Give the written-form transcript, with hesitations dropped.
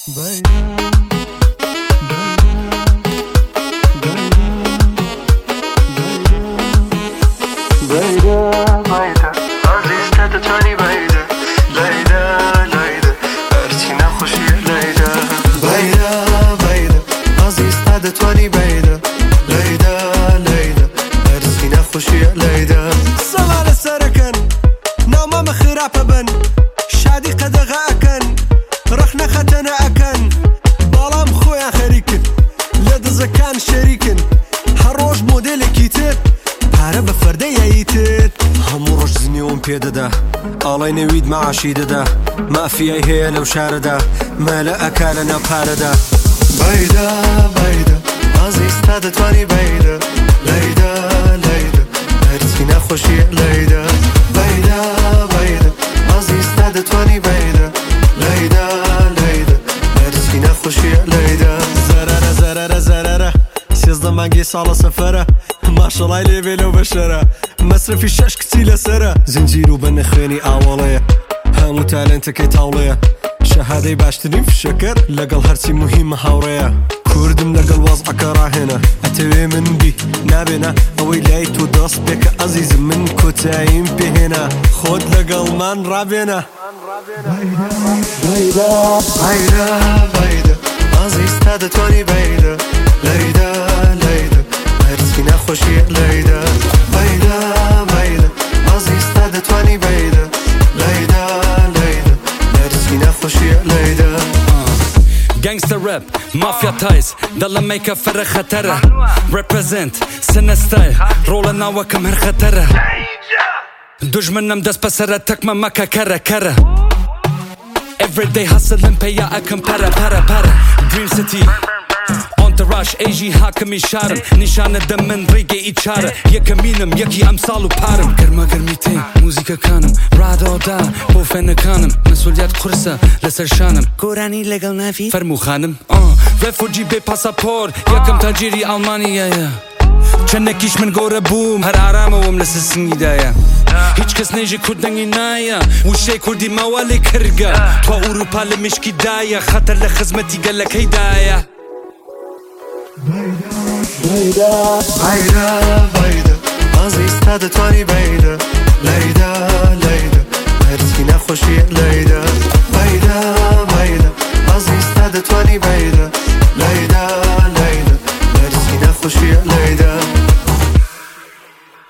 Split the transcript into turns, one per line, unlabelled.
صلاة السركن نوم مخرافة بن شادي قد غاكن رخنا ختنا أكن بالام خويا خريكن لد زكان شريكن هروج موديل كيتت عرب فردية يتت همروج زنيون بيددا الله نويد مع شيددا ما في أي هي لو شاردا ما لا أكالنا باردا بيدا بيدا عزيز تادت واني بيدا ليدا ليدا هرسينا خوشي ليدا بيدا بيدا عزيز تادت واني بيدا ليدا ليدا هرسينا خوشي ليدا زرارة زرارة زرارة سيزدا مانجي صالة سفرة ما شاء الله يلي بيلو بشرة مصرفي الشاش كتيلة سرة زنجيرو بنخيني أولية هامو تالنت كي تاولية شهادي باشترين في الشكر لقل هرسي مهمة هاورية كردم لقل وضعك راهنا أتوي من بي نابنا أوي ليت ودرس بك عزيز من كتايم بهنا خود لقل من رابنا بيدا بيدا بيدا عزيز تادت واني بيدا ليدا ليدا هرسينا خوشي ليدا بيدا بيدا عزيز تادت واني بيدا ليدا ليدا هرسينا خوشي ليدا
Gangsta rap, mafia ties, dalla make فرق خطره Represent, سنة ستايل, رول ناوة كم هر خطره دجمنم دست بسره تکمه مکه کره کره Everyday hustling pay أكم para para para Dream City Entourage AG حاكمي شارم نشان دم من ريقي إيشارة يكمينم يكي أمثال وبارم كرما كرميتين موسيقى كانم رادو دا بو فن كانم مسؤوليات قرصة لسر شانم كوراني لقل نافي فرمو خانم رفوجي بي باسابور يكم تاجيري ألمانيا چنکیش من گوره بوم هر آرام وم لسسنی دایا هیچ کس نیجی کردنگی نایا وشی کردی موالی کرگا تو اروپا لمشکی دایا خطر لخدمتی گلکی دایا
بيدا بيدا بيدا عزيز تادت واني بيدا